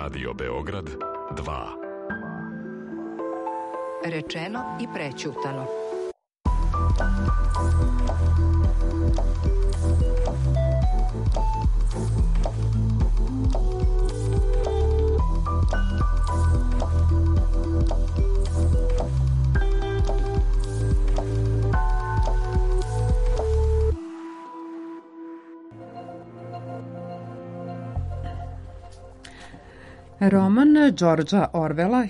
Radio Beograd 2. Rečeno i prećutano. Roman Georgea Orwella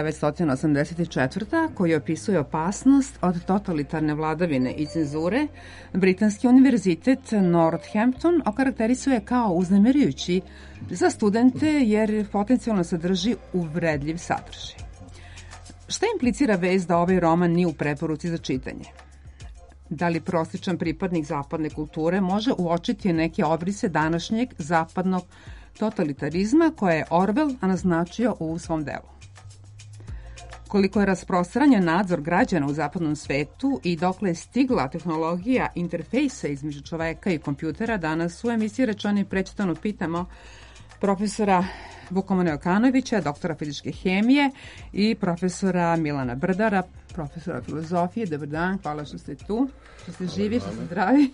1984. koji opisuje opasnost od totalitarne vladavine i cenzure, Britanski univerzitet Northampton okarakterisuje kao uznemirujući za studente jer potencijalno sadrži uvredljiv sadržaj. Šta implicira vest da ovaj roman nije u preporuci za čitanje? Da li prosječan pripadnik zapadne kulture može uočiti neke obrise današnjeg zapadnog totalitarizma koje je Orwell naznačio u svom delu? Koliko je rasprostranjen nadzor građana u zapadnom svetu i dokle je stigla tehnologija interfejsa između čoveka i kompjutera, danas u emisiji Rečeno i prećutano pitamo profesora Vukomana Jokanovića, doktora fizičke hemije, i profesora Milana Brdara, profesora filozofije. Dobar dan, hvala što ste tu, što ste živi, što ste zdravi.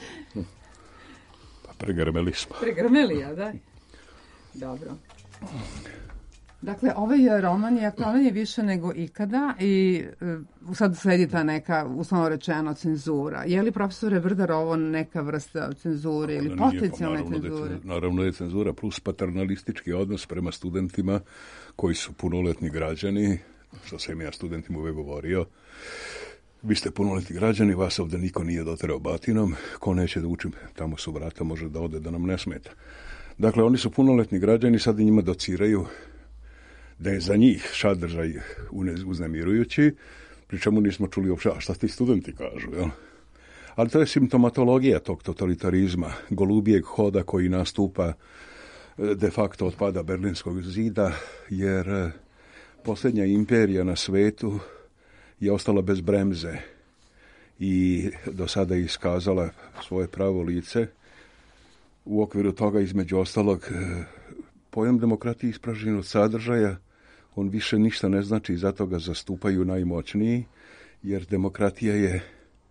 Pa pregrmeli smo. Pregrmeli, ja, da. Dobro. Dakle, ovaj roman je aktualniji više nego ikada i sad sledi ta neka, uslovno rečeno, cenzura. Je li, profesore Brdar, ovo neka vrsta cenzure ili potencijalne cenzure? Naravno je cenzura plus paternalistički odnos prema studentima koji su punoletni građani, što sam ja studentima uvek govorio. Vi ste punoletni građani, vas ovde niko nije doterao batinom, ko neće da učim, tamo su vrata, može da ode, da nam ne smeta. Dakle, oni su punoletni građani, sad njima dociraju da je za njih sadržaj uznemirujući, pri čemu nismo čuli uopšte, a šta ti studenti kažu, jel? Ali to je simptomatologija tog totalitarizma, golubijeg hoda koji nastupa de facto od pada Berlinskog zida, jer posljednja imperija na svetu je ostala bez bremze i do sada je iskazala svoje pravo lice. U okviru toga, između ostalog, pojam demokratije ispražnjen od sadržaja, on više ništa ne znači, zato ga zastupaju najmoćniji, jer demokratija je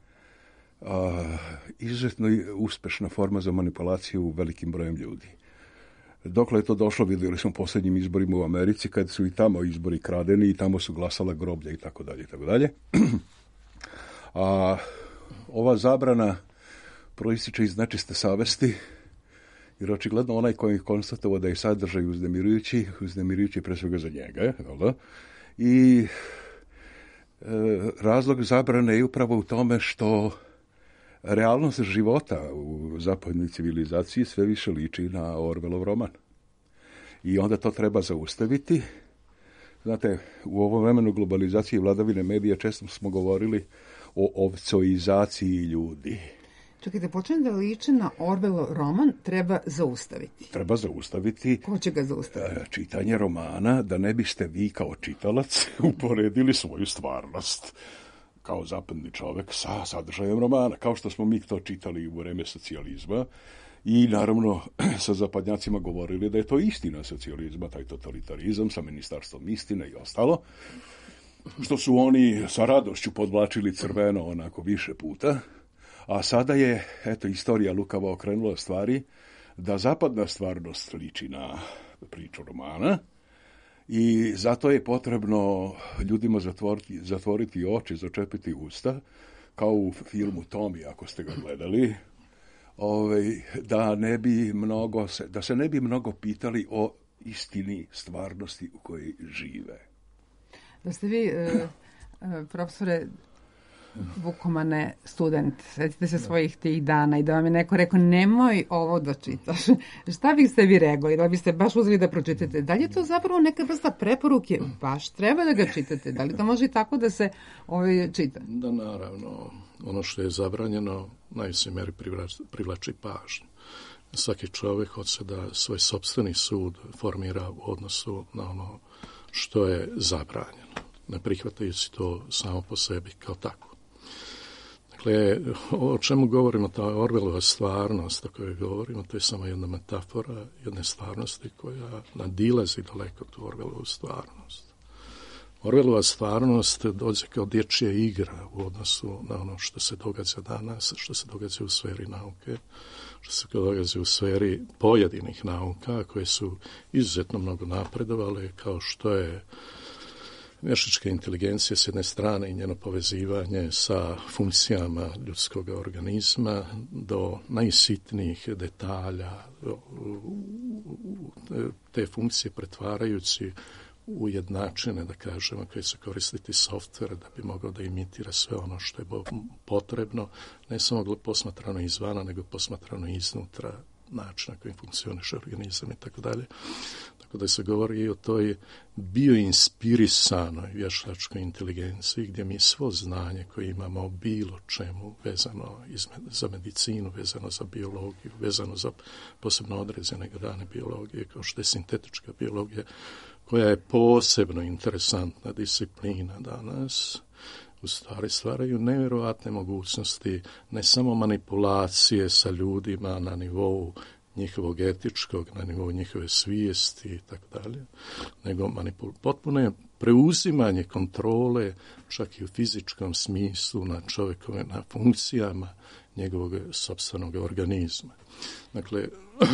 izuzetno uspešna forma za manipulaciju velikim brojem ljudi. Dokle je to došlo, vidjeli smo posljednjim izborima u Americi, kad su i tamo izbori kradeni i tamo su glasala groblja i tako dalje, tako dalje. A ova zabrana proističe iz nečiste savesti, jer očigledno onaj koji je konstatovao da je sadržaj uznemirujući pre svega za njega. I razlog zabrane je upravo u tome što realnost života u zapadnoj civilizaciji sve više liči na Orwellov roman. I onda to treba zaustaviti. Znate, u ovom vremenu globalizacije i vladavine medija često smo govorili o ovcoizaciji ljudi. Čekajte, počnem da liči na Orwellov roman, treba zaustaviti. Treba zaustaviti. Ko će ga zaustaviti? Čitanje romana, da ne biste vi kao čitalac uporedili svoju stvarnost kao zapadni čovek sa sadržajem romana, kao što smo mi to čitali u vreme socijalizma i naravno sa zapadnjacima govorili da je to istina socijalizma, taj totalitarizam sa ministarstvom istine i ostalo, što su oni sa radošću podvlačili crveno onako više puta. A sada je, eto, istorija lukavo okrenula stvari da zapadna stvarnost liči na priču romana i zato je potrebno ljudima zatvoriti oči, začepiti usta, kao u filmu Tomi, ako ste ga gledali, da se ne bi mnogo pitali o istini stvarnosti u kojoj žive. Da ste vi, profesore Vukomane, student, sjetite se svojih tih dana i da vam je neko rekao nemoj ovo da čitaš. Šta biste vi rekli? Da biste baš uzeli da pročitate? Da li je to zapravo neka vrsta preporuke? Baš treba da ga čitate. Da li to može i tako da se čita? Da, naravno. Ono što je zabranjeno najviše meri privlači pažnju. Svaki čovjek hoće da svoj sopstveni sud formira u odnosu na ono što je zabranjeno. Ne prihvatajući to samo po sebi kao tako. Dakle, o čemu govorimo, ta Orwellova stvarnost o kojoj govorimo, to je samo jedna metafora jedne stvarnosti koja nadilazi daleko tu Orwellovu stvarnost. Orwellova stvarnost dođe kao dječja igra u odnosu na ono što se događa danas, što se događa u sferi nauke, što se događa u sferi pojedinih nauka koje su izuzetno mnogo napredovale, kao što je vještačka inteligencija s jedne strane i njeno povezivanje sa funkcijama ljudskog organizma do najsitnijih detalja, te funkcije pretvarajući ujednačene, da kažemo, koje se koristiti software da bi mogao da imitira sve ono što je potrebno, ne samo posmatrano izvana, nego posmatrano iznutra, način na kojim funkcioniše organizam i tako dalje. Tako da se govori i o toj bioinspirisanoj vještačkoj inteligenciji, gdje mi svo znanje koje imamo o bilo čemu vezano za medicinu, vezano za biologiju, vezano za posebno određene grane biologije, kao što je sintetička biologija, koja je posebno interesantna disciplina danas, u stvari stvaraju nevjerojatne mogućnosti ne samo manipulacije sa ljudima na nivou njihovog etičkog, na nivou njihove svijesti i tako dalje, nego potpuno preuzimanje kontrole čak i u fizičkom smislu na čovjekove, na funkcijama njegovog sopstvenog organizma. Dakle,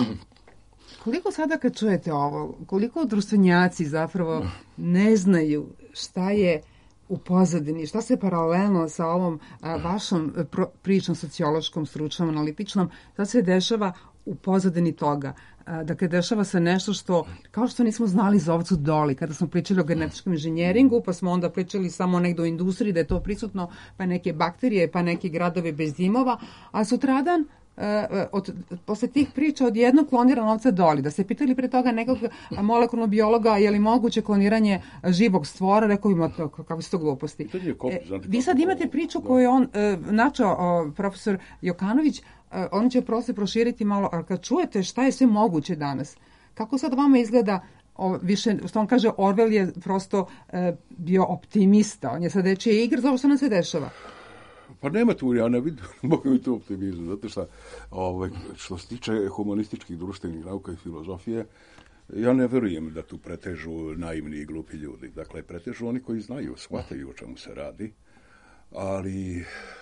koliko sada kad čujete ovo, koliko društvenjaci zapravo ne znaju šta je u pozadini, šta se paralelno sa ovom vašom pričom sociološkom, stručnom, analitičnom, šta se dešava u pozadini toga. Dakle, dešava se nešto što, kao što nismo znali za ovcu Doli, kada smo pričali o genetičkom inženjeringu, pa smo onda pričali samo negdje o industriji, da je to prisutno, pa neke bakterije, pa neki gradovi bez dimova, a sutradan posle tih priča od jednog klonirana ovca Doli, da se pitali pre toga nekog molekularnog biologa je li moguće kloniranje živog stvora, rekao ima to, kako su to gluposti. Vi sad imate priču koju je on načao, profesor Jokanović, on će prosto proširiti malo, ali kad čujete šta je sve moguće danas, kako sad vama izgleda više, što on kaže, Orwell je prosto bio optimista, on je sad dečija igra za ovo što nam se dešava. Pa nema tu, ja ne vidim, mogu mi tu optimizam, zato što se tiče humanističkih društvenih nauka i filozofije, ja ne vjerujem da tu pretežu naivni i glupi ljudi. Dakle, pretežu oni koji znaju, shvataju o čemu se radi, ali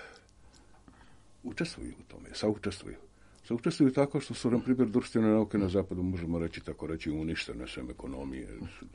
učestvuju u tome, saučestvuju tako što su, na primjer, društvene nauke na zapadu, možemo reći, tako reći, uništene sem ekonomije,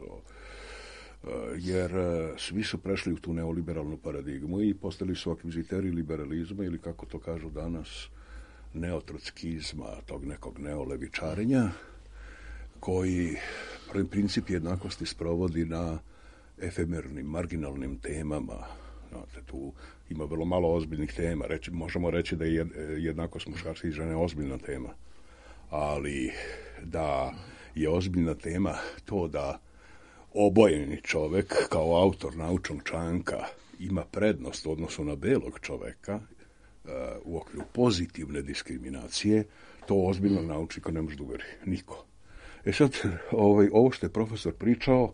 jer svi su prešli u tu neoliberalnu paradigmu i postali su akviziteri liberalizma ili, kako to kažu danas, neotrockizma, tog nekog neolevičarenja, koji princip jednakosti sprovodi na efemernim, marginalnim temama. Znate, tu ima vrlo malo ozbiljnih tema. Možemo reći da je jednakost muškarca i žene ozbiljna tema. Ali da je ozbiljna tema to da obojeni čovjek kao autor naučnog članka ima prednost u odnosu na belog čovjeka u okviru pozitivne diskriminacije, to ozbiljno naučnika ne može da uveri. Niko. Sad, ovo što je profesor pričao,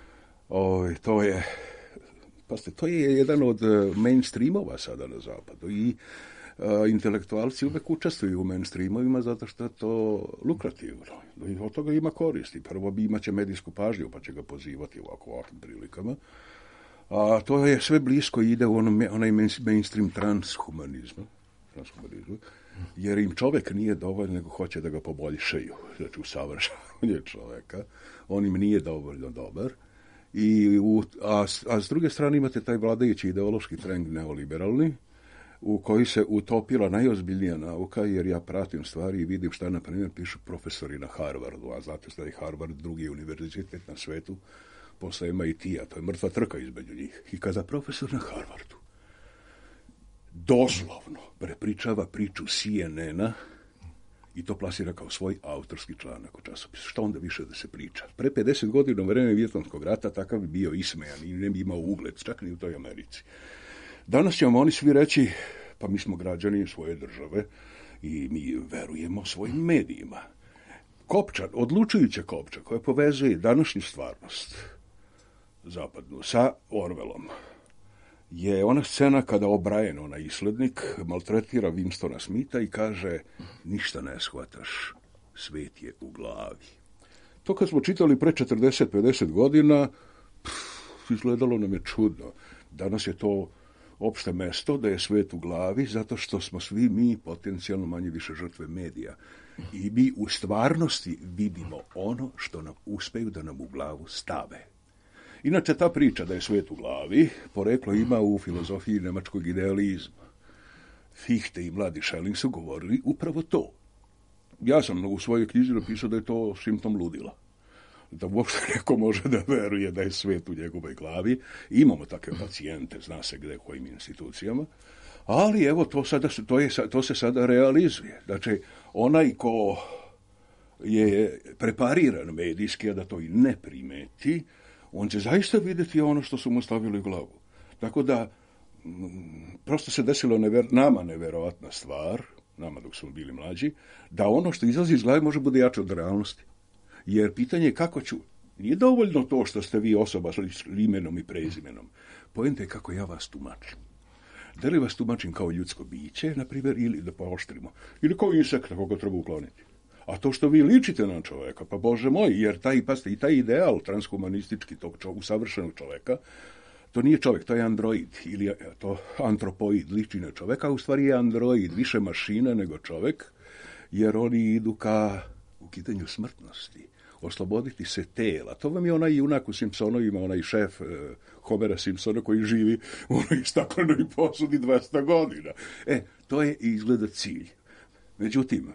to je jedan od mainstreamova sada na zapadu i intelektualci uvek učestvuju u mainstreamovima zato što je to lukrativno. I od toga ima koristi. Prvo imaće medijsku pažnju pa će ga pozivati u ovakvim prilikama. A to je sve blisko ide u onaj mainstream transhumanizmu, jer im čovjek nije dovoljno, nego hoće da ga poboljšaju, znači usavršavanje čovjeka. On im nije dovoljno dobar. A s druge strane imate taj vladajući ideološki trend neoliberalni, u koji se utopila najozbiljnija nauka, jer ja pratim stvari i vidim šta, na primjer, pišu profesori na Harvardu, a znate da je Harvard drugi univerzitet na svetu, posle MIT-a, to je mrtva trka između njih. I kada profesor na Harvardu doslovno prepričava priču CNN-a i to plasira kao svoj autorski članak u časopisu, šta onda više da se priča? Pre 50 godina u vreme Vijetnamskog rata takav bi bio ismejan i ne bi imao ugled, čak ni u toj Americi. Danas će vam oni svi reći, pa mi smo građani svoje države i mi verujemo svojim medijima. Odlučujuća kopča koja povezuje današnju stvarnost zapadnu sa Orwellom je ona scena kada O'Brien, onaj islednik, maltretira Winstona Smitha i kaže ništa ne shvataš, svet je u glavi. To kad smo čitali pre 40-50 godina, izgledalo nam je čudno. Danas je to opšte mesto da je svet u glavi, zato što smo svi mi potencijalno manje više žrtve medija. I mi u stvarnosti vidimo ono što nam uspeju da nam u glavu stave. Inače, ta priča da je svet u glavi, poreklo ima u filozofiji nemačkog idealizma. Fichte i mladi Schelling su govorili upravo to. Ja sam u svojoj knjizi napisao da je to simptom ludila. Da uopšte neko može da veruje da je svet u njegovoj glavi. Imamo takve pacijente, zna se gde, kojim institucijama, ali evo, to se sada realizuje. Znači, onaj ko je prepariran medijski, a da to i ne primeti, on će zaista vidjeti ono što su mu stavili u glavu. Tako da, prosto se desilo nama neverovatna stvar, nama dok smo bili mlađi, da ono što izlazi iz glave može bude jače od realnosti. Jer pitanje je kako ću, nije dovoljno to što ste vi osoba s imenom i prezimenom. Poenta je kako ja vas tumačim. Da li vas tumačim kao ljudsko biće, na primjer, ili da pooštrimo, ili kao insekta koga treba ukloniti. A to što vi ličite na čoveka, pa Bože moj, jer taj ideal transhumanistički tog usavršenog čoveka, to nije čovjek, to je android, ili to antropoid, liči na čoveka, a u stvari je android, više mašina nego čovek, jer oni idu ka ukidanju smrtnosti, osloboditi se tela. To vam je onaj junak u Simpsonovima, onaj šef Homera Simpsona koji živi u onoj staklenoj posudi 200 godina. To je izgleda cilj. Međutim,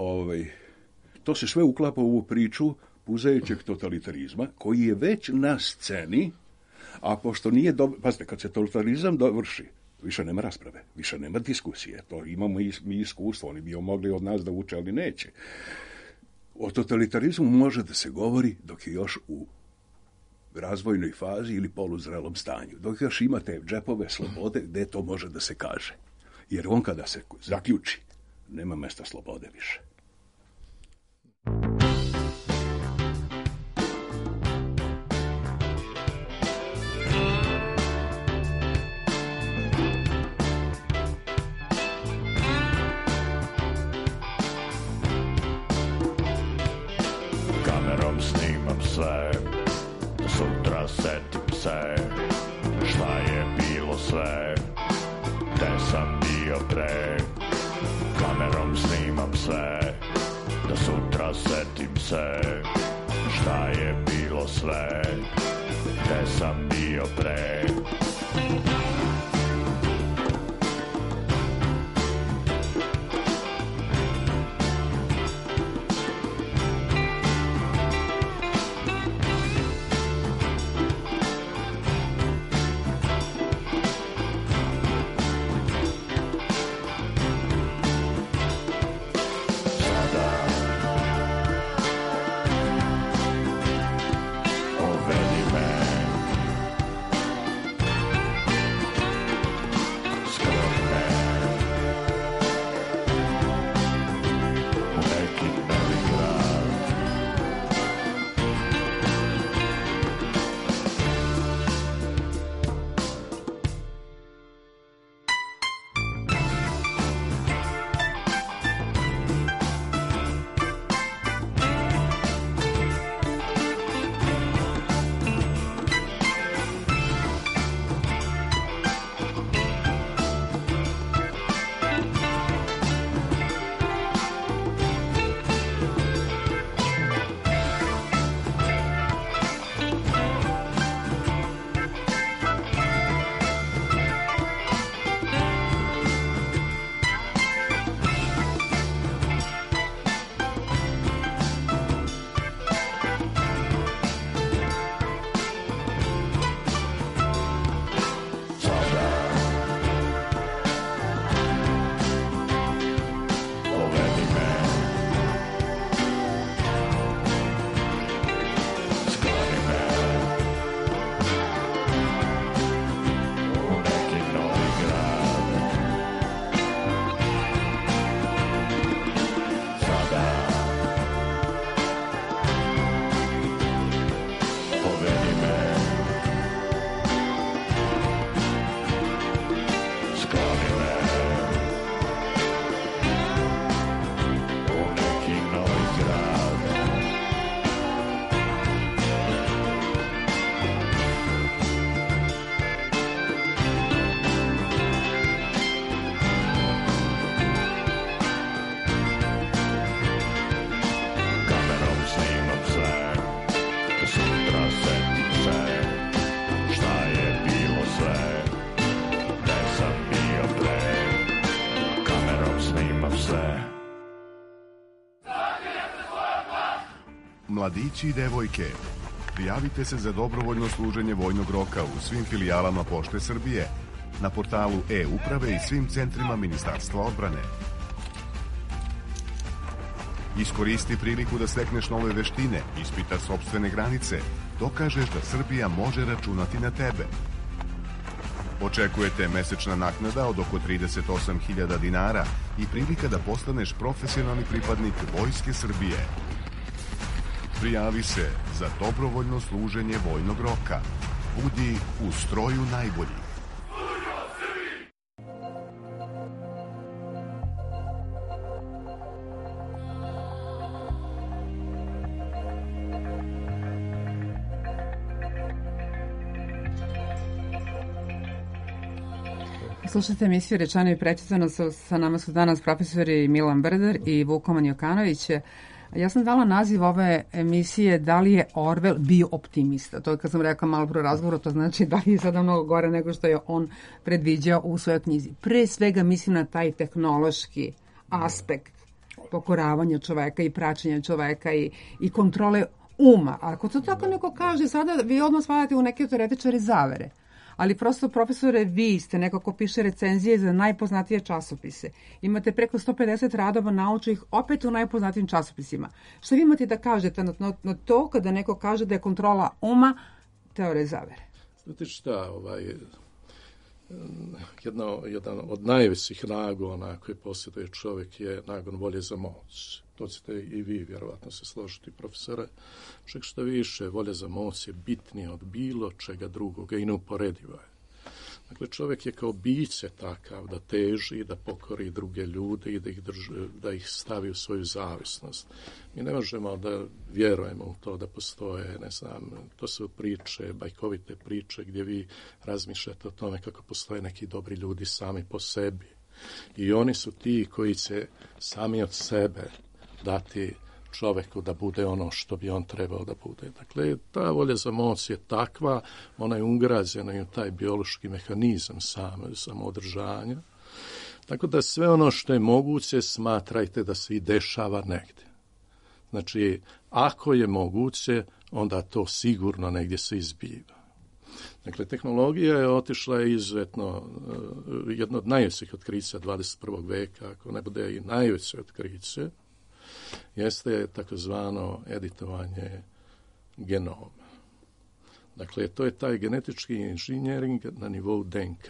to se sve uklapa u ovu priču puzajućeg totalitarizma, koji je već na sceni, a pošto nije dobro, pazite, kad se totalitarizam dovrši, više nema rasprave, više nema diskusije, to imamo mi iskustvo, oni bi mogli od nas da uče, ali neće. O totalitarizmu može da se govori dok je još u razvojnoj fazi ili poluzrelom stanju, dok još imate džepove slobode gde to može da se kaže. Jer on kada se zaključi, nema mesta slobode više. Kamerom snimam sve, sutra setim se, šta je bilo sve, te sam bio pre. Kamerom snimam sve, da sutra setim se, šta je bilo sve, te sam bio pre. Ove Mladići i devojke, prijavite se za dobrovoljno služenje vojnog roka u svim filijalama Pošte Srbije, na portalu e-uprave i svim centrima Ministarstva odbrane. Iskoristi priliku da stekneš nove veštine, ispitaš sopstvene granice, dokažeš da Srbija može računati na tebe. Očekujete mesečna naknada od oko 38.000 dinara i prilika da postaneš profesionalni pripadnik Vojske Srbije. Prijavi se za dobrovoljno služenje vojnog roka. Budi u stroju najboljih. Slušajte emisiju Rečeno i prečitano. Sa nama su danas profesori Milan Brder i Vukoman Jokanović. Ja sam dala naziv ove emisije Da li je Orwell bio optimista? To je kad sam rekla malo pro razgovoru, to znači da li je sada mnogo gore nego što je on predviđao u svojoj knjizi. Pre svega mislim na taj tehnološki aspekt pokoravanja čoveka i praćenja čoveka i kontrole uma. Ako to tako neko kaže, sada vi odmah spadate u neke teoretičare zavere. Ali prosto, profesore, vi ste neko ko piše recenzije za najpoznatije časopise. Imate preko 150 radova naučnih opet u najpoznatijim časopisima. Šta vi imate da kažete na to kada neko kaže da je kontrola uma teorija zavere? Znate šta, jedan od najvećih nagona koje posjeduje čovjek je nagon volje za moć. To ćete i vi vjerovatno se složiti, profesore. Čak što više, volja za moć je bitnija od bilo čega drugoga i neuporediva je. Dakle, čovjek je kao biće takav da teži, da pokori druge ljude i da ih stavi u svoju zavisnost. Mi ne možemo da vjerujemo u to da postoje, ne znam, to su priče, bajkovite priče gdje vi razmišljate o tome kako postoje neki dobri ljudi sami po sebi. I oni su ti koji će sami od sebe dati čovjeku da bude ono što bi on trebao da bude. Dakle, ta volja za moć je takva, ona je ugrađena i u taj biološki mehanizam samoodržanja. Tako da sve ono što je moguće smatrajte da se i dešava negdje. Znači, ako je moguće, onda to sigurno negdje se izbiva. Dakle, tehnologija je otišla izuzetno, jedno od najvećih otkrića 21. veka, ako ne bude i najveće otkriće, jeste takozvano editovanje genoma. Dakle, to je taj genetički inženjering na nivou DNK.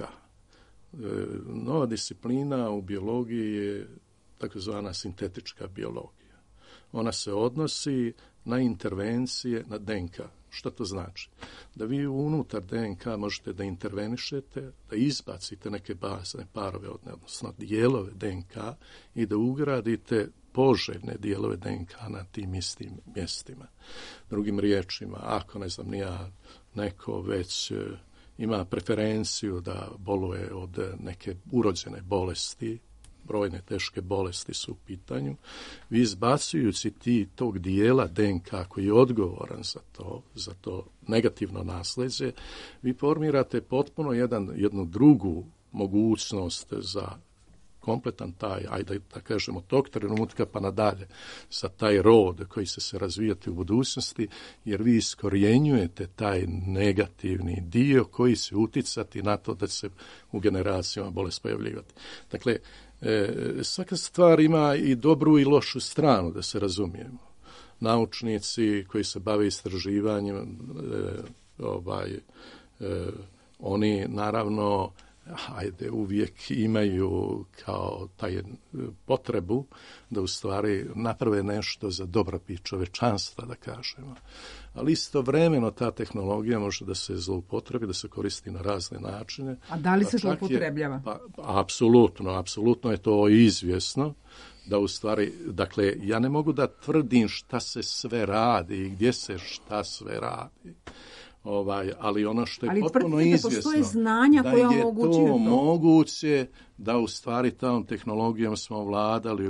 Nova disciplina u biologiji je takozvana sintetička biologija. Ona se odnosi na intervencije na DNK. Što to znači? Da vi unutar DNK možete da intervenišete, da izbacite neke bazne parove, odnosno dijelove DNK i da ugradite poželjne dijelove DNK na tim istim mjestima. Drugim riječima, ako neko već ima preferenciju da boluje od neke urođene brojne teške bolesti su u pitanju, vi izbacujući tog dijela DNK koji je odgovoran za to negativno nasljeđe, vi formirate potpuno jednu drugu mogućnost za kompletan taj, ajde da kažemo tog trenutka pa nadalje, za taj rod koji će se razvijati u budućnosti, jer vi iskorjenjujete taj negativni dio koji će uticati na to da se u generacijama bolest pojavljivati. Dakle, svaka stvar ima i dobru i lošu stranu, da se razumijemo. Naučnici koji se bave istraživanjem, oni naravno uvijek imaju kao taj potrebu da u stvari naprave nešto za dobrobit čovječanstva, da kažemo. Ali istovremeno ta tehnologija može da se zloupotrebi, da se koristi na razne načine. A da li se zloupotrebljava? Apsolutno je to izvjesno. Da u stvari, dakle, ja ne mogu da tvrdim šta se sve radi i gdje se šta sve radi. Ali ono što je potpuno izvjesno, da je to moguće, da u stvari tom tehnologijom smo vladali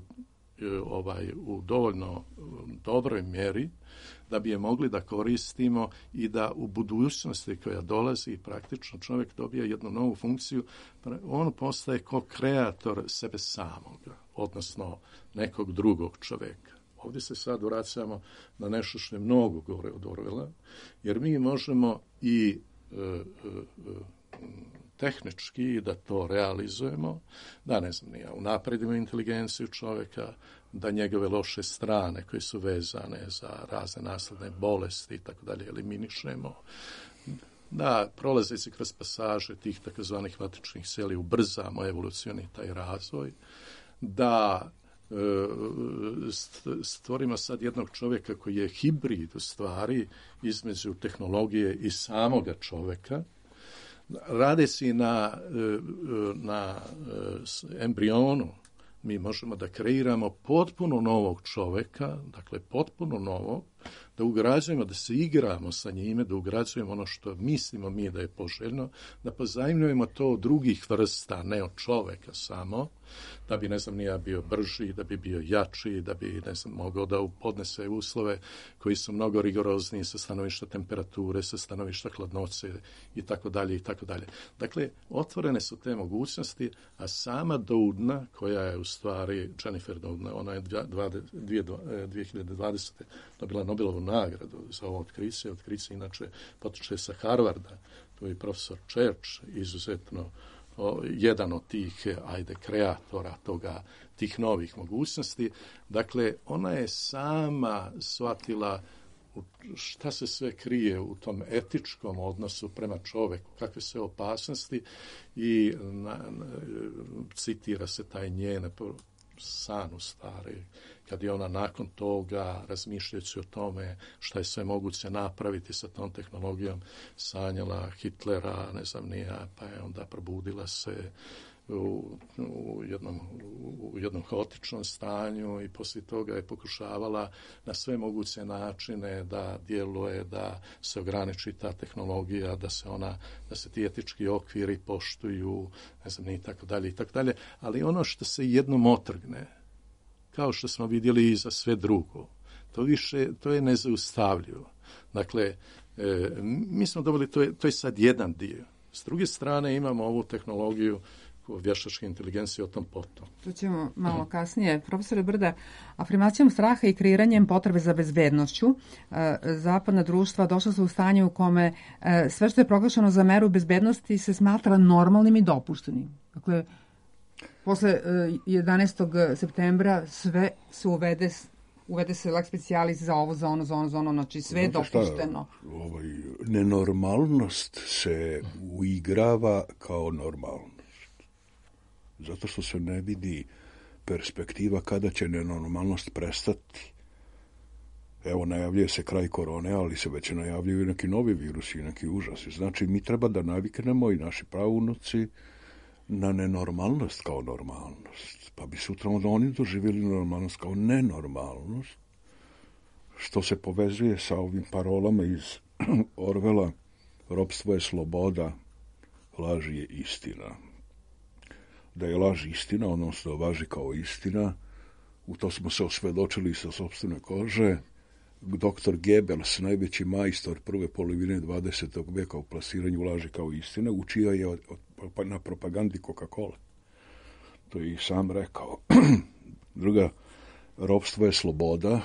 u dovoljno dobroj mjeri, da bi je mogli da koristimo i da u budućnosti koja dolazi praktično čovjek dobije jednu novu funkciju, on postaje kao kreator sebe samoga, odnosno nekog drugog čovjeka. Ovdje se sad vraćamo na nešto što je mnogo gore od Orwella, jer mi možemo i tehnički da to realizujemo, da ne znam, unapredimo inteligenciju čovjeka, da njegove loše strane koje su vezane za razne nasledne bolesti i tako dalje eliminišemo, da prolazeći kroz pasaže tih takozvanih matičnih seli ubrzamo evolucioni taj razvoj, da stvorimo sad jednog čovjeka koji je hibrid u stvari između tehnologije i samoga čovjeka, radeći na embrionu, mi možemo da kreiramo potpuno novog čovjeka, dakle potpuno novog, da ugrađujemo, da se igramo sa njime, da ugrađujemo ono što mislimo mi da je poželjno, da pozajmljujemo to od drugih vrsta, ne od čovjeka samo, da bi, ne znam, nije bio brži, da bi bio jači, da bi, ne znam, mogao da podnese uslove koji su mnogo rigorozniji sa stanovišta temperature, sa stanovišta hladnoće i tako dalje i tako dalje. Dakle, otvorene su te mogućnosti, a sama Doudna, koja je u stvari Jennifer Doudna, ona je 2020. dobila Nobelovu nagradu za ovo otkriće. Otkriće inače potiče sa Harvarda, to je profesor Church, izuzetno jedan od tih, kreatora tih novih mogućnosti. Dakle, ona je sama shvatila šta se sve krije u tom etičkom odnosu prema čovjeku, kakve sve opasnosti i citira se taj njen san u stvari, kad je ona nakon toga, razmišljajući o tome šta je sve moguće napraviti sa tom tehnologijom, sanjala Hitlera, ne znam nija, pa je onda probudila se u jednom haotičnom stanju i poslije toga je pokušavala na sve moguće načine da djeluje, da se ograniči ta tehnologija, da se ti etički okviri poštuju, ne znam, i tako dalje i tako dalje, ali ono što se jednom otrgne, kao što smo vidjeli i za sve drugo, to je nezaustavljivo. Dakle, mi smo dobili, to je sad jedan dio. S druge strane imamo ovu tehnologiju vještačke inteligencije o tom potom. To ćemo malo kasnije. Profesore Brda, afirmacijom straha i kreiranjem potrebe za bezbednošću zapadna društva došla su u stanje u kome sve što je proglašeno za meru bezbednosti se smatra normalnim i dopuštenim. Dakle, posle 11. septembra sve se uvede se lex specialis za ovo, za ono, znači sve je dopušteno. Nenormalnost se uigrava kao normalnost. Zato što se ne vidi perspektiva kada će nenormalnost prestati. Evo, najavljuje se kraj korone, ali se već najavljuju neki novi virusi i neki užasi. Znači, mi treba da naviknemo i naši pravunuci na nenormalnost kao normalnost. Pa bi sutra onda oni doživjeli normalnost kao nenormalnost, što se povezuje sa ovim parolama iz Orwella: ropstvo je sloboda, laž je istina. Da je laž istina, odnosno važi kao istina, u to smo se osvjedočili sa sopstvene kože. Dr. Goebbels, najveći majstor prve polovine 20. veka u plasiranju laži kao istina, učio je na propagandi Coca-Cola. To je i sam rekao. Druga, ropstvo je sloboda.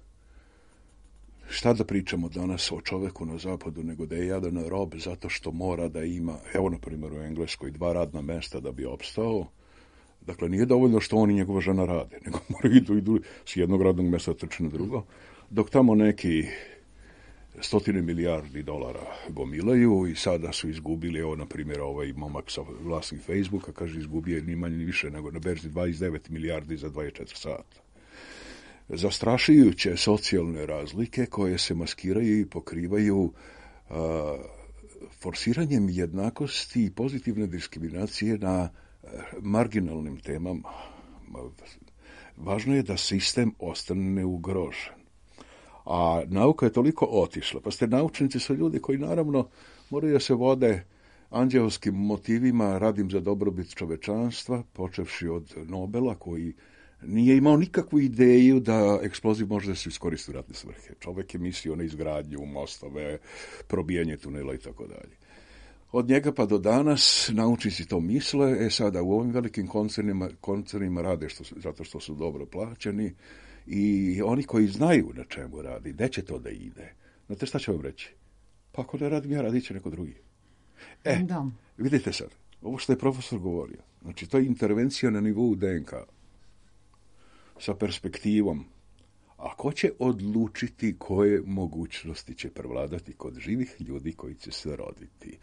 Šta da pričamo danas o čoveku na zapadu nego da je jadan rob zato što mora da ima, evo na primjer u Engleskoj, 2 radna mesta da bi opstao. Dakle, nije dovoljno što on i njegova žena rade, nego moraju idu s jednog radnog mesta trče na drugo, dok tamo neki 100 milijardi dolara gomilaju i sada su izgubili, evo na primjer ovaj momak sa vlasnik Facebooka, kaže izgubio ni manje ni više nego na berzi 29 milijardi za 24 sata. Zastrašujuće socijalne razlike koje se maskiraju i pokrivaju forsiranjem jednakosti i pozitivne diskriminacije na marginalnim temama. Važno je da sistem ostane neugrožen. A nauka je toliko otišla. Pa naučnici su ljudi koji naravno moraju da se vode anđeoskim motivima, radim za dobrobit čovečanstva, počevši od Nobela koji nije imao nikakvu ideju da eksploziv može da se iskoristi u ratne svrhe. Čovjek je mislio na izgradnju mostove, probijanje tunela i tako dalje. Od njega pa do danas naučnici to misle, sada u ovim velikim koncernima rade zato što su dobro plaćeni I oni koji znaju na čemu radi, gde će to da ide, znate šta ću vam reći? Pa ako ne radim ja, radit će neko drugi. Da. Vidite sad, ovo što je profesor govorio, znači to je intervencija na nivou DNK sa perspektivom. A ko će odlučiti koje mogućnosti će prevladati kod živih ljudi koji će se roditi?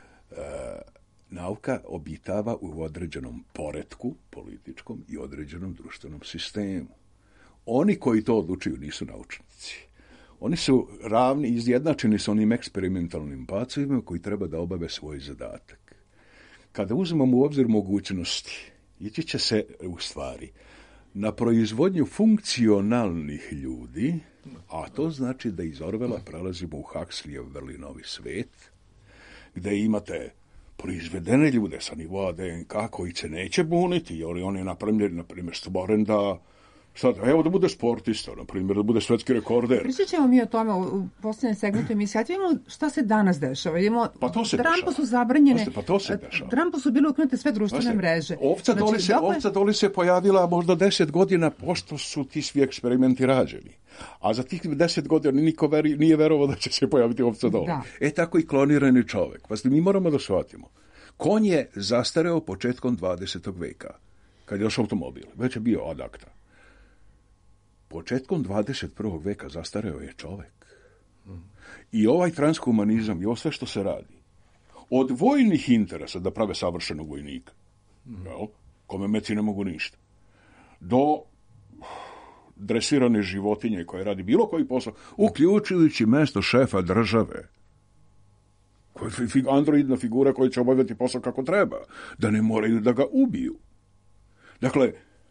Nauka obitava u određenom poretku političkom i određenom društvenom sistemu. Oni koji to odlučuju nisu naučnici. Oni su ravni, izjednačeni s onim eksperimentalnim pacovima koji treba da obave svoj zadatak. Kada uzmemo u obzir mogućnosti, ići će se u stvari na proizvodnju funkcionalnih ljudi, a to znači da iz Orwella prelazimo u Huxleyev Berlinovi svet, gde imate proizvedene ljude sa nivoa DNK koji se neće buniti, jer on je napravljen, na primjer, stvoren da sad, evo da bude sportista, na primjer, da bude svetski rekorder. Pričat ćemo mi o tome u posljednjem segmentu emisije. Vidimo šta se danas dešava. Vidimo, pa to se Trumpu dešava. Su zabranjene. Pa to se dešava. Trumpu su bile ukinute sve društvene mreže. Ovca doli se pojavila možda 10 godina pošto su ti svi eksperimenti rađeni. A za tih 10 godina niko nije verovao da će se pojaviti ovca doli. Tako i klonirani čovek. Pazite, mi moramo da shvatimo. Konj je zastareo početkom 20. veka, kad je došao automobil. Već je bio ad acta. Početkom 21. veka zastareo je čovek. I ovaj transhumanizam i ovo sve što se radi, od vojnih interesa da prave savršenog vojnika, kome meci ne mogu ništa, do dresirane životinje koje radi bilo koji posao, uključujući mesto šefa države, koja je androidna figura koja će obavljati posao kako treba, da ne moraju da ga ubiju. Dakle,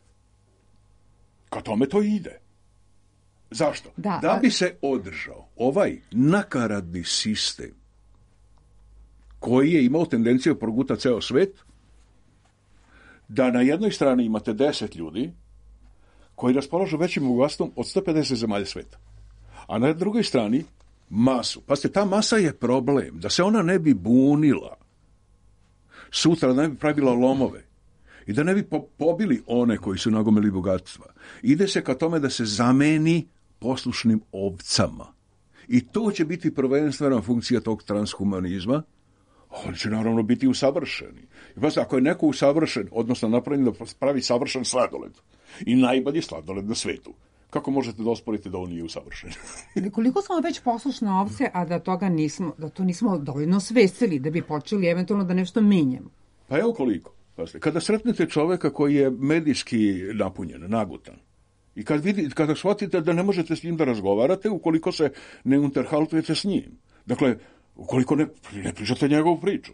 ka tome to ide. Zašto? Da bi se održao ovaj nakaradni sistem koji je imao tendenciju da proguta ceo svet, da na jednoj strani imate 10 ljudi koji raspolažu većim bogatstvom od 150 zemalja sveta, a na drugoj strani masu. Pazite, ta masa je problem, da se ona ne bi bunila, sutra ne bi pravila lomove i da ne bi pobili one koji su nagomili bogatstva. Ide se ka tome da se zameni poslušnim ovcama. I to će biti prvenstvena funkcija tog transhumanizma. Oni će naravno biti usavršeni. I pa ako je neko usavršen, odnosno napravljen da pravi savršen sladoled i najbolji sladoled na svetu, kako možete da osporite da on nije usavršen? Koliko smo već poslušne ovce, a da to nismo dovoljno svestili, da bi počeli eventualno da nešto menjamo? Pa evo koliko. Kada sretnete čoveka koji je medijski napunjen, nagutan, i kada shvatite da ne možete s njim da razgovarate ukoliko se ne unterhaltujete s njim. Dakle, ukoliko ne pričate njegovu priču.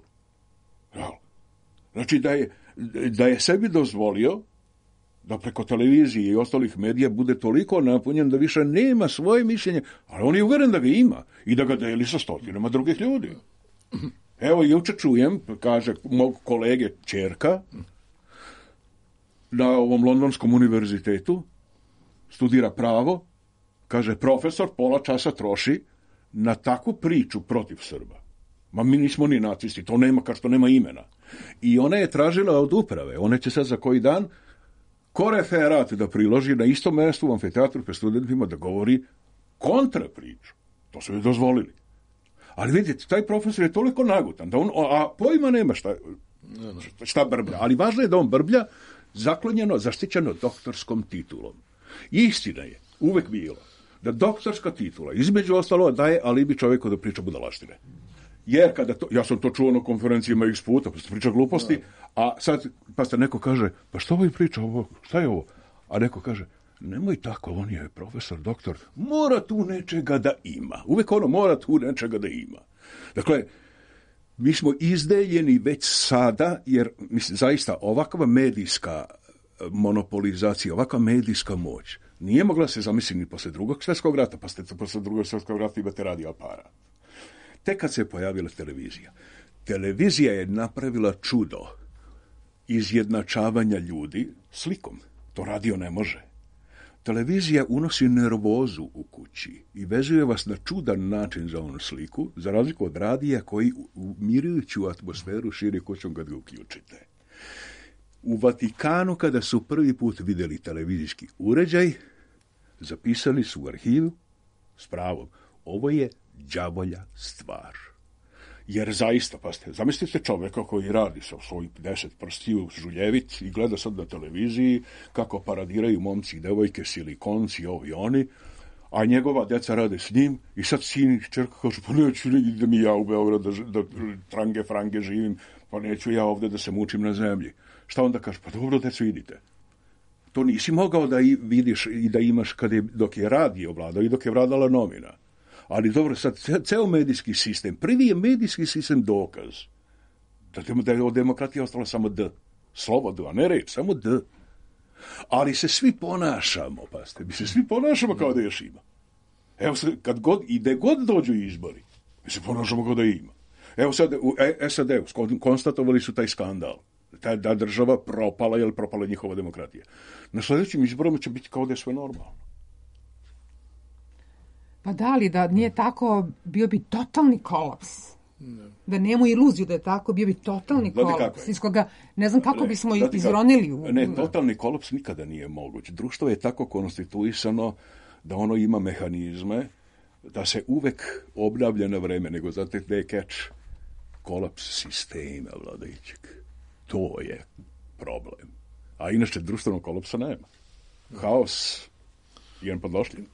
Znači da je sebi dozvolio da preko televizije i ostalih medija bude toliko napunjen da više nema svoje mišljenje, ali on je uveren da ga ima i da ga deli sa stotinama drugih ljudi. Evo, juče čujem, kaže mog kolege ćerka, na ovom Londonskom univerzitetu, studira pravo, kaže, profesor pola časa troši na takvu priču protiv Srba. Ma mi nismo ni nacisti, to nema, kao što nema imena. I ona je tražila od uprave, ona će sad za koji dan koreferat da priloži na istom mjestu u amfiteatru pred studentima da govori kontra priču. To su joj dozvolili. Ali vidite, taj profesor je toliko nagutan, da a pojma nema šta brblja. Ali važno je da on brblja zaklonjeno, zaštićeno doktorskom titulom. Istina je uvek bilo da doktorska titula između ostalo daje alibi čovjeku da priča budalaštine. Jer kada to, ja sam to čuo na konferencijama x puta, pa se priča gluposti, a sad pa se neko kaže, pa što ovaj priča ovo, šta je ovo? A neko kaže, nemoj tako, on je profesor, doktor, mora tu nečega da ima. Uvek mora tu nečega da ima. Dakle, mi smo izdeljeni već sada, jer mislim, zaista ovakva medijska monopolizacija, ovakva medijska moć nije mogla se zamisliti ni posle drugog svjetskog rata, pa ste posle drugog svjetskog rata imate radio aparat. Tek kad se pojavila televizija. Televizija je napravila čudo izjednačavanja ljudi slikom. To radio ne može. Televizija unosi nervozu u kući i vezuje vas na čudan način za onu sliku, za razliku od radija koji umirujuću atmosferu širi kućom kad ga uključite. U Vatikanu, kada su prvi put vidjeli televizijski uređaj, zapisali su u arhivu s pravom, ovo je đavolja stvar. Jer zaista, pazite, zamislite čoveka koji radi sa svojih 10 prstiju žuljevic i gleda sad na televiziji kako paradiraju momci i devojke, silikonci, ovi oni, a njegova deca rade s njim i sad sin i čerka kažu, pa neću idem i ja u Beograd da trange frange živim, pa neću ja ovde da se mučim na zemlji. Šta onda kaže? Pa dobro, deco, idite. To nisi mogao da vidiš i da imaš dok je radio vladao i dok je vladala novina. Ali dobro, sad ceo medijski sistem, prvi je medijski sistem dokaz da je od demokratije ostalo samo D. Slovo D, a ne reč, samo D. Ali se svi ponašamo, pazite, mi se svi ponašamo kao da još ima. Evo sad, gde god dođu izbori, mi se ponašamo kao da ima. Evo sad, u SAD-u konstatovali su taj skandal. Da država propala, jer propala njihova demokratija. Na sljedećim izborima će biti kao da je sve normalno. Pa da li da nije tako, bio bi totalni kolaps. Da nemamo iluziju da je tako, bio bi totalni kolaps. Iz koga ne znam kako bismo izronili. Ne, totalni kolaps nikada nije moguć. Društvo je tako konstituisano da ono ima mehanizme da se uvek obnavlja na vreme, nego znate gde je catch? Kolaps sistema vladajućeg. To je problem. A inače društvenog kolapsa nema. Haos je podnošljiv.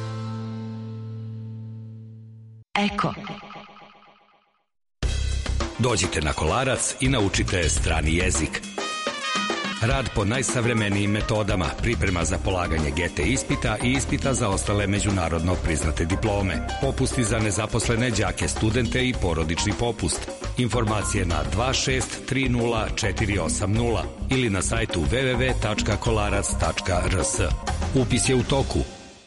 Eko. Dođite na Kolarac i naučite strani jezik. Rad po najsavremenijim metodama, priprema za polaganje GT ispita i ispita za ostale međunarodno priznate diplome, popusti za nezaposlene đake, studente i porodični popust. Informacije na 2630 ili na sajtu www.kolarac.rs. Upis je u toku.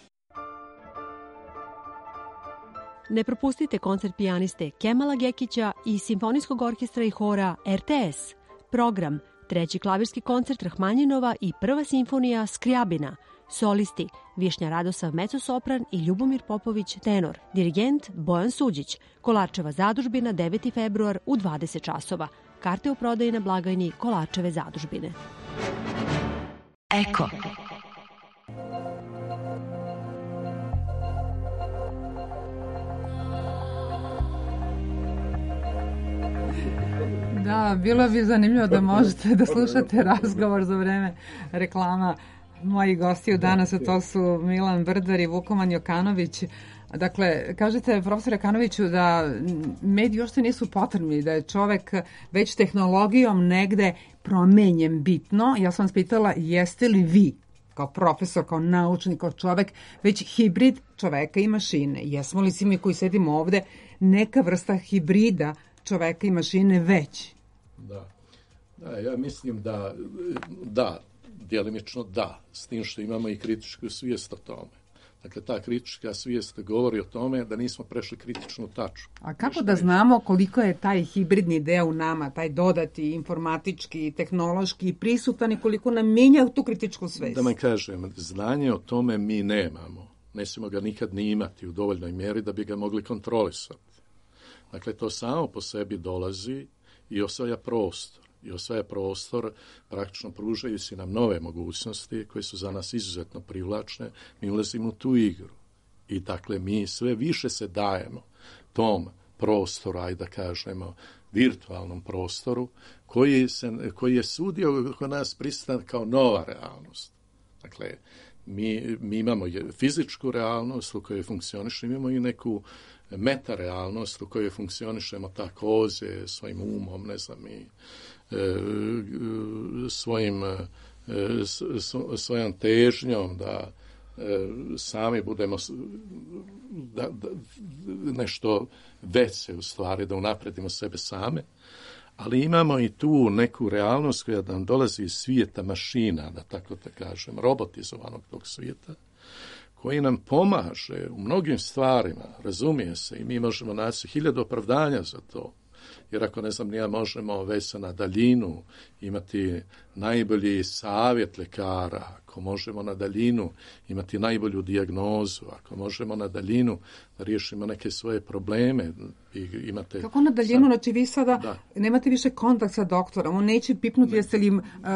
Ne propustite koncert pijaniste Kemala Gekića i Simfonijskog orkestra i hora RTS. Program: Treći klavirski koncert Rahmanjinova i Prva simfonija Skrijabina. Solisti: Višnja Radosav mecosopran i Ljubomir Popović tenor. Dirigent Bojan Suđić. Kolarčeva zadužbina 9. februar u 20 časova. Karte u prodaji na blagajni Kolarčeve zadužbine. Eko. Da, bilo bi zanimljivo da možete da slušate razgovor za vreme reklama. Moji gosti danas, to su Milan Brdar i Vukoman Jokanović. Dakle, kažete, profesor Jokanoviću, da mediji uopšte nisu potrebni, da je čovek već tehnologijom negde promenjen bitno. Ja sam vas pitala, jeste li vi, kao profesor, kao naučnik, kao čovek, već hibrid čoveka i mašine? Jesmo li svi mi koji sedimo ovde neka vrsta hibrida čoveka i mašine već? Da, ja mislim da, djelimično da, s tim što imamo i kritičku svijest o tome. Dakle, ta kritička svijest govori o tome da nismo prešli kritičnu tačku. A kako da znamo koliko je taj hibridni deo u nama, taj dodati informatički, tehnološki prisutan i koliko nam menja tu kritičku svijest? Da vam kažem, znanje o tome mi nemamo. Ne smijemo ga nikad ni imati u dovoljnoj mjeri da bi ga mogli kontrolisati. Dakle, to samo po sebi dolazi i osvaja prostor. I osvaja prostor, praktično pružaju si nam nove mogućnosti koje su za nas izuzetno privlačne. Mi ulazimo u tu igru. I dakle, mi sve više se dajemo tom prostoru, ajde da kažemo, virtualnom prostoru, koji je sudio kod nas prisutan kao nova realnost. Dakle, mi imamo fizičku realnost u kojoj funkcionišemo, imamo i neku metarealnost u kojoj funkcionišemo također svojim umom, ne znam, i svojom težnjom da sami budemo da nešto veće u stvari, da unapredimo sebe same, ali imamo i tu neku realnost koja nam dolazi iz svijeta mašina, da tako da kažem, robotizovanog tog svijeta, koji nam pomaže u mnogim stvarima, razumije se, i mi možemo naći 1000 opravdanja za to. Jer ako, ne znam, možemo već na daljinu imati najbolji savjet ljekara, ako možemo na daljinu imati najbolju dijagnozu, ako možemo na daljinu da riješimo neke svoje probleme. Imate kako na daljinu? Znači vi sada nemate više kontakt sa doktorom, on neće pipnuti jeste li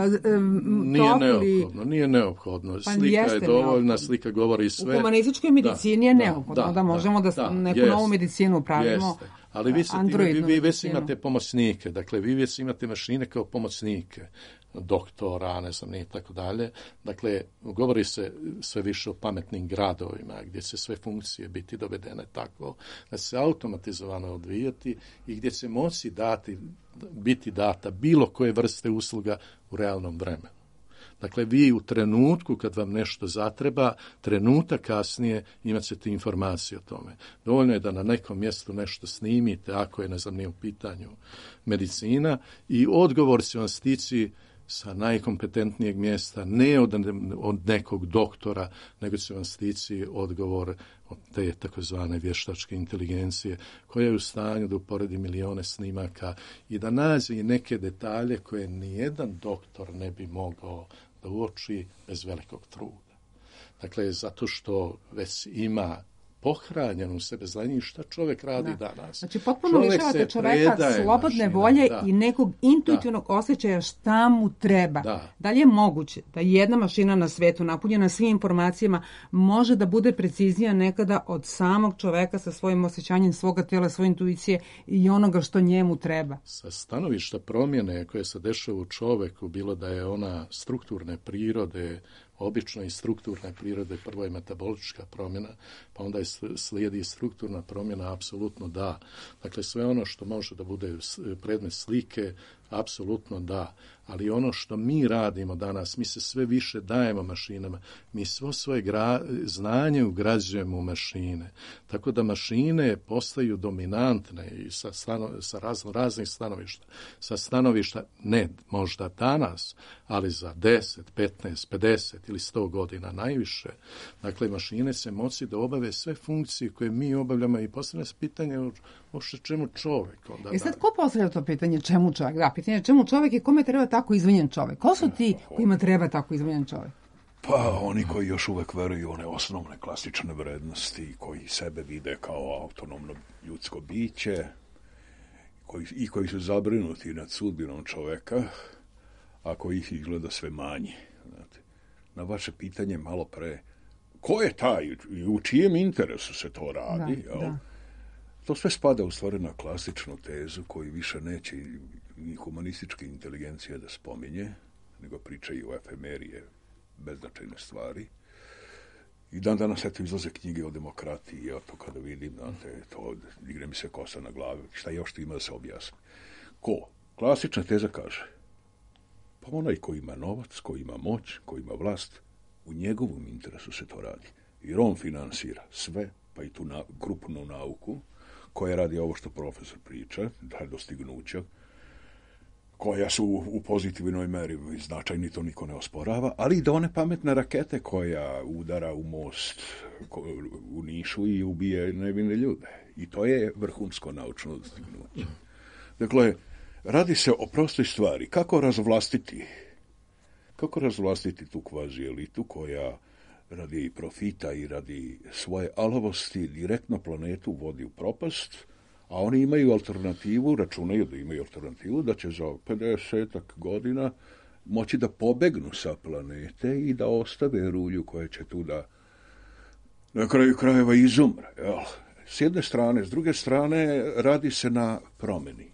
Nije neophodno. Slika je dovoljna, slika govori sve. U humanističkoj medicini je neophodno da možemo da neku novu medicinu pravimo. Jeste. Ali vi već imate pomoćnike, dakle vi već imate mašine kao pomoćnike, doktora, ne znam, i tako dalje. Dakle, govori se sve više o pametnim gradovima, gdje će sve funkcije biti dovedene tako da se automatizovano odvijati i gdje će moći biti data bilo koje vrste usluga u realnom vremenu. Dakle, vi u trenutku kad vam nešto zatreba, trenutak kasnije imat ćete informacije o tome. Dovoljno je da na nekom mjestu nešto snimite, ako je, ne znam, nije u pitanju medicina, i odgovor će vam stići sa najkompetentnijeg mjesta, ne od nekog doktora, nego će vam stići odgovor od te takozvane vještačke inteligencije, koja je u stanju da uporedi milione snimaka i da nađe i neke detalje koje nijedan doktor ne bi mogao da uoči bez velikog truda. Dakle, zato što već ima pohranjeno u sebe znanje, šta čovjek radi danas. Znači, potpuno lišavate čoveka slobodne volje i nekog intuitivnog osjećaja šta mu treba. Da li je moguće da jedna mašina na svetu napunjena svim informacijama može da bude preciznija nekada od samog čoveka sa svojim osjećanjem svoga tela, svoje intuicije i onoga što njemu treba? Sa stanovišta promjene koje se dešava u čoveku, bilo da je ona strukturne prirode, obično i strukturne prirode, prvo je metabolička promjena, pa onda slijedi strukturna promjena, apsolutno da. Dakle, sve ono što može da bude predmet slike, apsolutno da. Ali ono što mi radimo danas, mi se sve više dajemo mašinama, mi svo svoje znanje ugrađujemo u mašine. Tako da mašine postaju dominantne i sa raznih stanovišta. Sa stanovišta, ne možda danas, ali za 10, 15, 50 ili 100 godina najviše. Dakle, mašine se moći da obave sve funkcije koje mi obavljamo i postavlja se pitanje uopšte čemu čovjek. I sad ko postavlja to pitanje čemu čovjek? Da, pitanje čemu čovjek i kome treba tako izvinjen čovjek? Ko su ti kojima treba tako izvinjen čovjek? Pa oni koji još uvek veruju one osnovne klasične vrednosti, koji sebe vide kao autonomno ljudsko biće i koji su zabrinuti nad sudbinom čoveka, a koji ih izgleda sve manje. Znate, na vaše pitanje malo pre, ko je taj i u čijem interesu se to radi? Da. To sve spada u stvari na klasičnu tezu koju više neće ni humanističke inteligencije da spominje, nego pričaju o efemerije, beznačajne stvari. I dan danas eto izlaze knjige o demokratiji, eto kada vidim, znate, to igra mi se kosa na glavi, šta još tu ima da se objasni. Ko? Klasična teza kaže, pa onaj ko ima novac, ko ima moć, ko ima vlast, u njegovom interesu se to radi. Jer on finansira sve, pa i tu grupnu nauku, koja radi ovo što profesor priča, da je dostignuća, koja su u pozitivnoj meri značajni, to niko ne osporava, ali i da one pametne rakete koja udara u most u Nišu i ubije nevine ljude. I to je vrhunsko naučno dostignuće. Dakle, radi se o prostoj stvari. Kako razvlastiti tu kvazi elitu koja radi profita i radi svoje alavosti direktno planetu vodi u propast, a oni imaju alternativu, računaju da imaju alternativu, da će za 50 godina moći da pobegnu sa planete i da ostave rulju koja će tu da na kraju krajeva izumre. Jel? S jedne strane, s druge strane radi se na promjeni.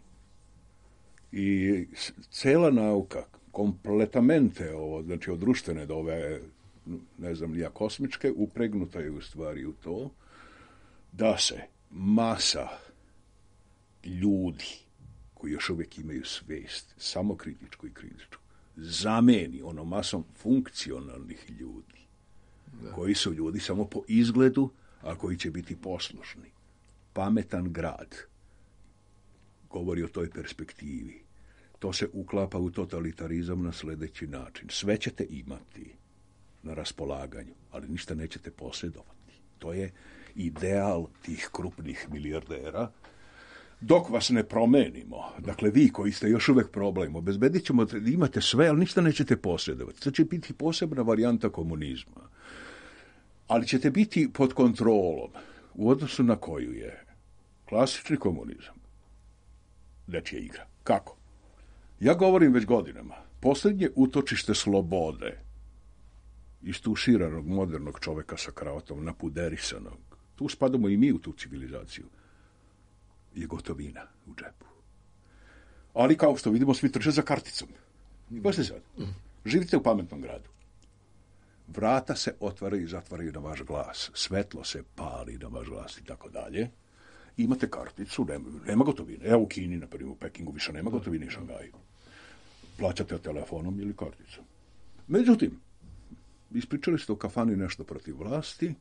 I cela nauka, kompletamente, znači od društvene do ove, ne znam, kosmičke, upregnuta je u stvari u to da se masa ljudi koji još uvijek imaju svijest, samokritičku i kritičku, zameni masom funkcionalnih ljudi, koji su ljudi samo po izgledu, a koji će biti poslušni. Pametan grad govori o toj perspektivi. To se uklapa u totalitarizam na sljedeći način. Sve ćete imati na raspolaganju, ali ništa nećete posjedovati. To je ideal tih krupnih milijardera. Dok vas ne promenimo, dakle vi koji ste još uvijek problem, obezbedit ćemo da imate sve, ali ništa nećete posjedovati. To će biti posebna varijanta komunizma. Ali ćete biti pod kontrolom u odnosu na koju je klasični komunizam. Dečija igra. Kako? Ja govorim već godinama. Posljednje utočište slobode istuširanog modernog čoveka sa kravatom, napuderisanog, tu spadamo i mi u tu civilizaciju, je gotovina u džepu. Ali kao što vidimo, svi trče za karticom. Pa se sad. Živite u pametnom gradu. Vrata se otvaraju i zatvaraju na vaš glas. Svetlo se pali na vaš glas i tako dalje. Imate karticu, nema gotovine. Evo u Kini, na primjer, u Pekingu više nema gotovine i Šangaju. Plaćate telefonom ili karticom. Međutim, ispričali ste u kafani nešto protiv vlasti,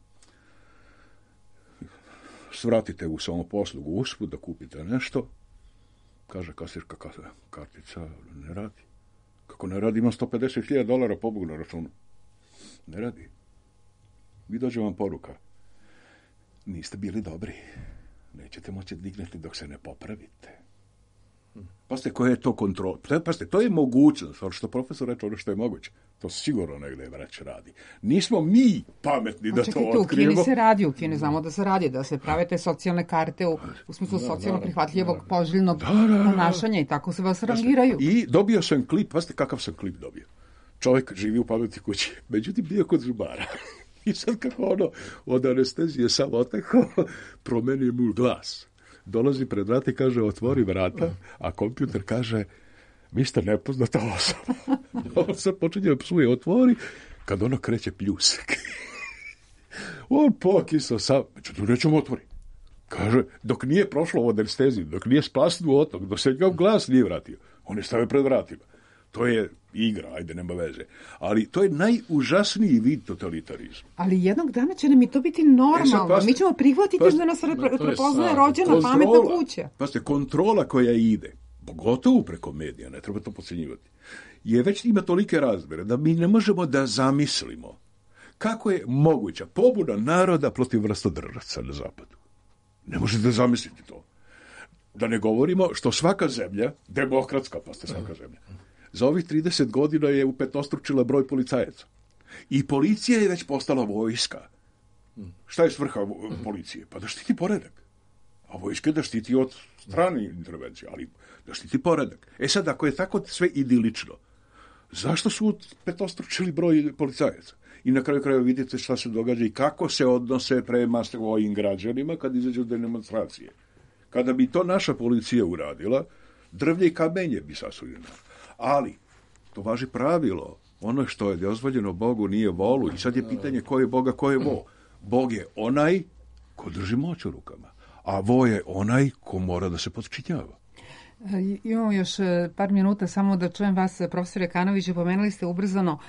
svratite u samoposlugu usput da kupite nešto, kaže kasirka, kartica ne radi. Kako ne radi? Ima $150,000 pobog na računu. Ne radi. Vi dođe vam poruka. Niste bili dobri. Nećete moći digneti dok se ne popravite. Pazite, koja je to kontrol? Pazite, to je mogućnost, što profesor reče, ono što je moguće. To sigurno negdje vreć radi. Nismo mi pametni da to otkrivamo. U Kini se radi, u Kini znamo da se radi, da se prave te socijalne karte u smislu socijalno prihvatljivog poželjnog ponašanja i tako se vas rangiraju. I dobio sam klip, pazite kakav sam klip dobio. Čovjek živi u pametnoj kući, međutim bio kod zubara. I sad kako od anestezije sam otekao, promenio mu glas. Dolazi pred vrata i kaže, otvori vrata, a kompjuter kaže, vi ste nepoznata osoba. On sad počinje da psuje, otvori, kad ono kreće pljusak, on pokisao sam, međutim, nećemo otvori. Kaže, dok nije prošlo od anesteziju, dok nije splasnuo otok, dok se njegov glas nije vratio, on je stavio pred vratima. To je igra, ajde, nema veze. Ali to je najužasniji vid totalitarizma. Ali jednog dana će nam i to biti normalno. Mi ćemo prihvatiti da nas prepoznaje rođena pametna kuća. Pazite, kontrola koja ide, pogotovo preko medija, ne treba to podcjenjivati, je već ima tolike razmjere da mi ne možemo da zamislimo kako je moguća pobuna naroda protiv vlastodržaca na zapadu. Ne možete zamisliti to. Da ne govorimo što svaka zemlja, demokratska, pa ste svaka zemlja, za ovih 30 godina je upetostručila broj policajaca. I policija je već postala vojska. Šta je svrha policije? Pa da štiti poredak. A vojska je da štiti od strane intervencije, ali da štiti poredak. Sad, ako je tako sve idilično, zašto su upetostručili broj policajaca? I na kraju krajeva vidite šta se događa i kako se odnose prema svojim građanima kad izađu do demonstracije. Kada bi to naša policija uradila, drvlje i kamenje bi sasuli. Ali, to važi pravilo. Ono što je dozvoljeno Bogu nije volu. I sad je pitanje ko je Boga, ko je vo. Bog je onaj ko drži moć u rukama. A vo je onaj ko mora da se podčinjava. Imamo još par minuta samo da čujem vas, profesor Jekanović, pomenuli ste ubrzano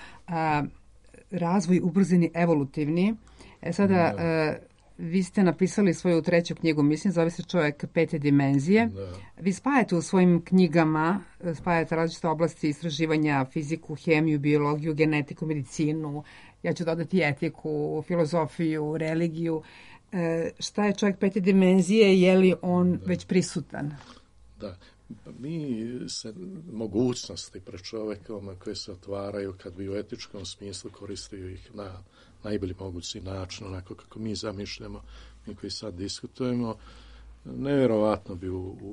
razvoj ubrzani evolutivni. Sada vi ste napisali svoju 3. knjigu, mislim, zove se Čovjek 5. dimenzije. Da. Vi spajate u svojim knjigama, spajate različite oblasti istraživanja, fiziku, hemiju, biologiju, genetiku, medicinu, ja ću dodati etiku, filozofiju, religiju. Šta je Čovjek 5. dimenzije, je li on već prisutan? Da. Mi se mogućnosti pred čovjekom koje se otvaraju kad bi u etičkom smislu koristio ih na najbolji mogući način, onako kako mi zamišljamo, mi koji sad diskutujemo, nevjerovatno bi u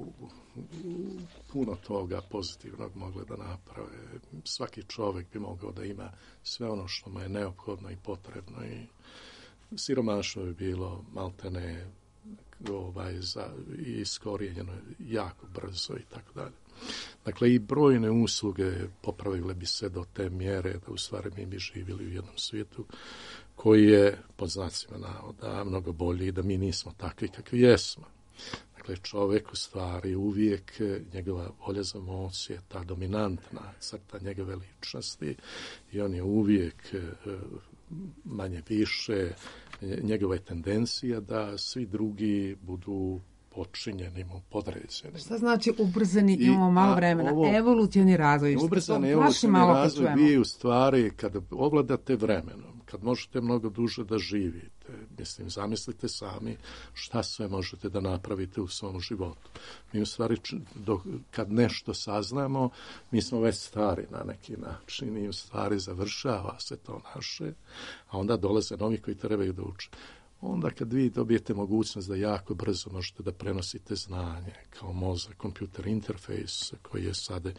puno toga pozitivnog mogli da naprave. Svaki čovjek bi mogao da ima sve ono što mu je neophodno i potrebno i siromaštvo bi bilo maltene iskorijenjeno jako brzo i tako dalje. Dakle, i brojne usluge popravile bi se do te mjere da u stvari mi bi živjeli u jednom svijetu koji je, pod znacima navoda, mnogo bolji i da mi nismo takvi kakvi jesmo. Dakle, čovjek u stvari uvijek, njegova volja za moć je ta dominantna crta njegove ličnosti i on je uvijek manje više, njegova je tendencija da svi drugi budu počinjeni mu, podređeni. Šta znači ubrzani, imamo malo vremena, evolutivni razvoj? Ubrzani evolutivni razvoj vi u stvari, kada ovladate vremenom, kad možete mnogo duže da živite, mislim, zamislite sami šta sve možete da napravite u svom životu. Mi u stvari, kad nešto saznamo, mi smo već stari na neki način i u stvari završava se to naše, a onda dolaze novi koji trebaju da uče. Onda kad vi dobijete mogućnost da jako brzo možete da prenosite znanje kao mozak, kompjuter interfejs, koji je sada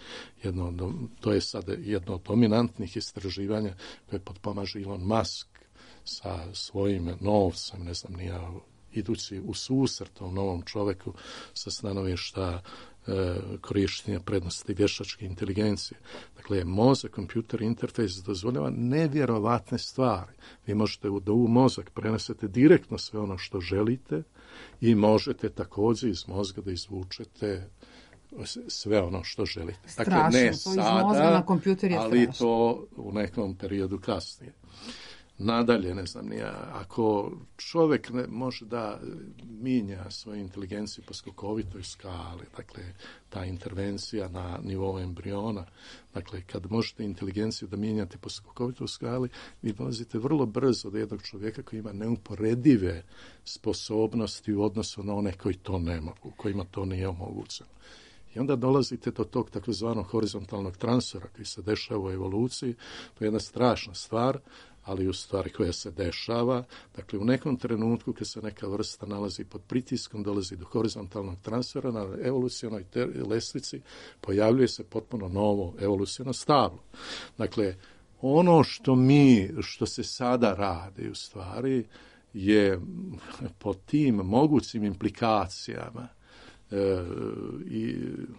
jedno od dominantnih istraživanja koje potpomaže Elon Musk sa svojim novcem, ne znam, idući u susret tom novom čoveku sa stanovišta korištenja prednosti vještačke inteligencije. Dakle, mozak, kompjuter, interfejs dozvoljava nevjerovatne stvari. Vi možete da u mozak prenesete direktno sve ono što želite i možete također iz mozga da izvučete sve ono što želite. Strašno, dakle, ne to sada, na kompjuter je ali strašno. to u nekom periodu kasnije. Nadalje, ne znam, ako čovjek može da minja svoju inteligenciju po skokovitoj skali, dakle, ta intervencija na nivou embriona, dakle, kad možete inteligenciju da mijenjate po skokovitoj skali, vi dolazite vrlo brzo do jednog čovjeka koji ima neuporedive sposobnosti u odnosu na one koji to ne mogu, kojima to nije omogućeno. I onda dolazite do tog takozvanog horizontalnog transfera koji se dešava u evoluciji. To je jedna strašna stvar, ali u stvari koja se dešava. Dakle, u nekom trenutku kad se neka vrsta nalazi pod pritiskom, dolazi do horizontalnog transfera na evolucionoj lestvici, pojavljuje se potpuno novo evoluciono stablo. Dakle, ono što se sada radi u stvari je pod tim mogućim implikacijama i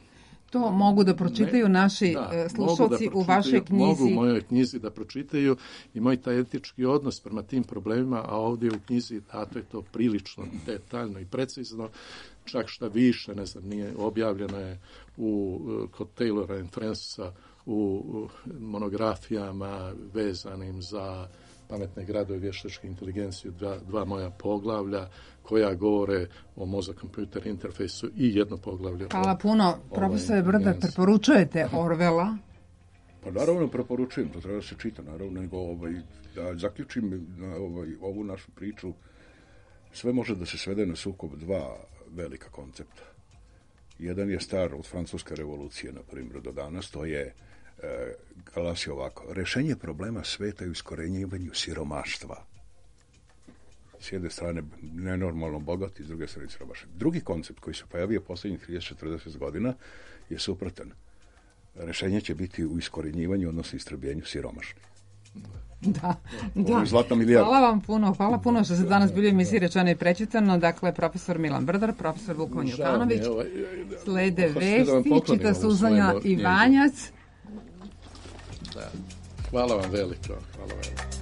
To mogu da pročitaju naši slušalci u vašoj knjizi. Mogu u mojoj knjizi da pročitaju i moj taj etički odnos prema tim problemima, a ovdje u knjizi dato je to prilično detaljno i precizno, čak šta više, ne znam, nije objavljeno je kod Taylora and Friendsa u monografijama vezanim za pametne gradove i vještačku inteligenciju, dva moja poglavlja koja govore o mozak-kompjuter interfejsu i jedno poglavlje. Hvala puno. Profesore Brdar, preporučujete Orwella? Pa naravno preporučujem, to treba da se čita, naravno, nego da zaključim ovu našu priču, sve može da se svede na sukob dva velika koncepta. Jedan je star od francuske revolucije, na primjer, do danas, to je glasi ovako: rešenje problema sveta i iskorenjivanju siromaštva. S jedne strane nenormalno bogati, s druge strane siromašni. Drugi koncept koji se pojavio poslednjih 30-40 godina je suprotan. Rešenje će biti u iskorenjivanju, odnosno istrebljenju siromašnih. Da. Zlatna milijarda. Hvala puno što ste danas bili u emisiji Rečeno i prećutano. Dakle, profesor Milan Brdar, profesor Vukovan Jokanović, slede vesti, čita Suzanja Ivanjac. Da. Hvala vam veliko.